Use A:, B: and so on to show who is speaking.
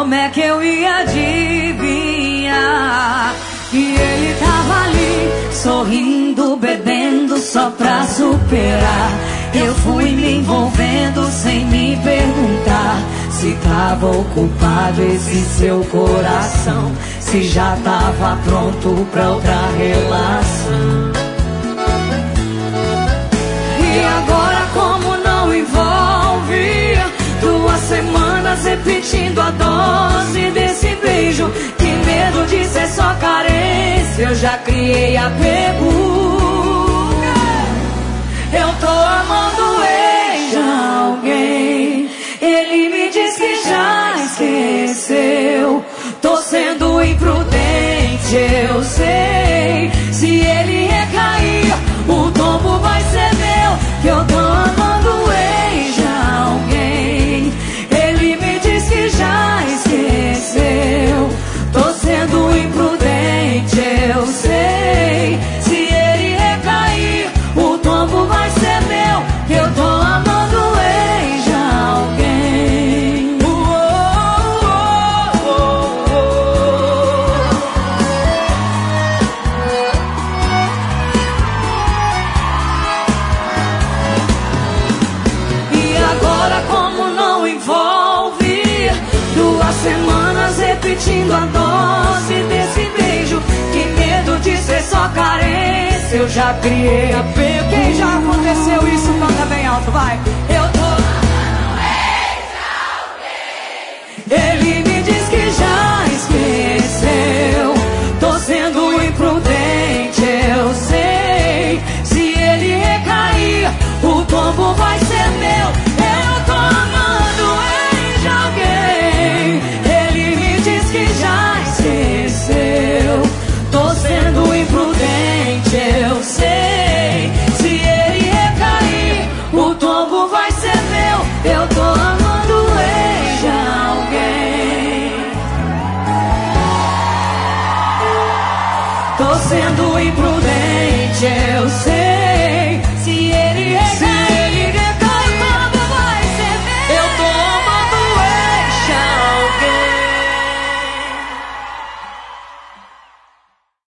A: como é que eu ia adivinhar que ele tava ali, sorrindo, bebendo só pra superar. Eu fui me envolvendo sem me perguntar se tava ocupado esse seu coração, se já tava pronto pra outra relação. E agora como não envolve, 2 semanas repetindo a dose desse beijo, que medo de ser só carência, eu já criei apego. Eu tô amando ex de alguém, ele me diz que já esqueceu. Tô sendo imprudente, eu sei. Se ele recair, o tombo vai ser meu. Que eu tô amando ex de alguém, ele me diz que já esqueceu. Tô sendo imprudente, eu sei. Se ele recair, o tombo vai ser meu. Que eu tô amando ex de alguém. E agora como não envolve, 2 semanas repetindo a dose desse beijo, que medo de ser só carência, eu já criei apego. Quem já aconteceu isso, canta bem alto, vai. Eu